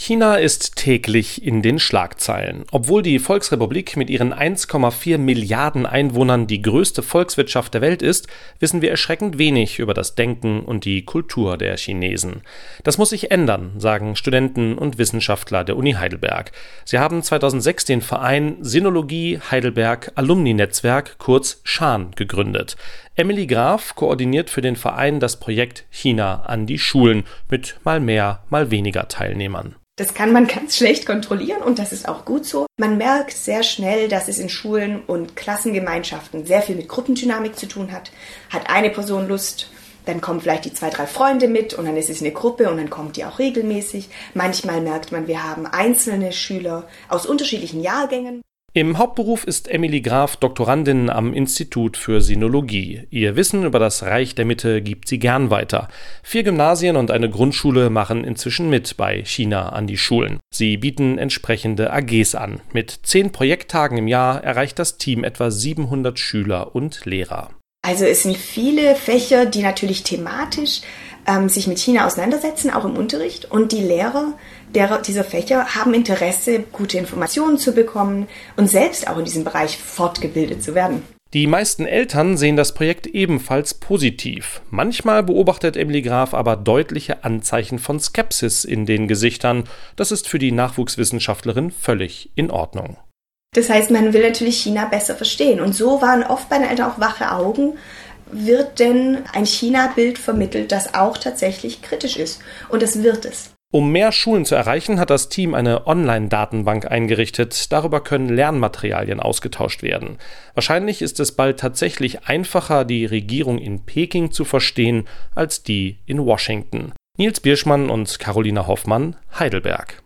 China ist täglich in den Schlagzeilen. Obwohl die Volksrepublik mit ihren 1,4 Milliarden Einwohnern die größte Volkswirtschaft der Welt ist, wissen wir erschreckend wenig über das Denken und die Kultur der Chinesen. Das muss sich ändern, sagen Studenten und Wissenschaftler der Uni Heidelberg. Sie haben 2006 den Verein Sinologie Heidelberg Alumni-Netzwerk, kurz SHAN, gegründet. Emily Graf koordiniert für den Verein das Projekt China an die Schulen mit mal mehr, mal weniger Teilnehmern. Das kann man ganz schlecht kontrollieren und das ist auch gut so. Man merkt sehr schnell, dass es in Schulen und Klassengemeinschaften sehr viel mit Gruppendynamik zu tun hat. Hat eine Person Lust, dann kommen vielleicht die 2, 3 Freunde mit und dann ist es eine Gruppe und dann kommt die auch regelmäßig. Manchmal merkt man, wir haben einzelne Schüler aus unterschiedlichen Jahrgängen. Im Hauptberuf ist Emily Graf Doktorandin am Institut für Sinologie. Ihr Wissen über das Reich der Mitte gibt sie gern weiter. 4 Gymnasien und eine Grundschule machen inzwischen mit bei China an die Schulen. Sie bieten entsprechende AGs an. Mit 10 Projekttagen im Jahr erreicht das Team etwa 700 Schüler und Lehrer. Also es sind viele Fächer, die natürlich thematisch sich mit China auseinandersetzen, auch im Unterricht. Und die Lehrer dieser Fächer haben Interesse, gute Informationen zu bekommen und selbst auch in diesem Bereich fortgebildet zu werden. Die meisten Eltern sehen das Projekt ebenfalls positiv. Manchmal beobachtet Emily Graf aber deutliche Anzeichen von Skepsis in den Gesichtern. Das ist für die Nachwuchswissenschaftlerin völlig in Ordnung. Das heißt, man will natürlich China besser verstehen. Und so waren oft bei den Eltern auch wache Augen. Wird denn ein China-Bild vermittelt, das auch tatsächlich kritisch ist? Und das wird es. Um mehr Schulen zu erreichen, hat das Team eine Online-Datenbank eingerichtet. Darüber können Lernmaterialien ausgetauscht werden. Wahrscheinlich ist es bald tatsächlich einfacher, die Regierung in Peking zu verstehen, als die in Washington. Nils Bierschmann und Carolina Hoffmann, Heidelberg.